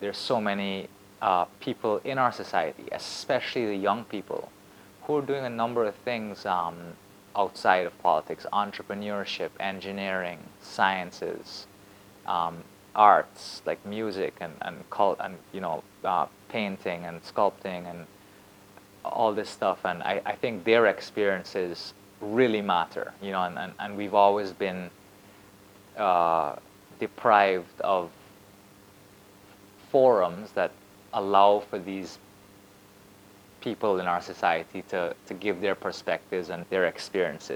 there's so many people in our society, especially the young people, who are doing a number of things outside of politics: entrepreneurship, engineering, sciences, arts like music and painting and sculpting and all this stuff. And I think their experiences really matter, and we've always been deprived of forums that allow for these people in our society to give their perspectives and their experiences.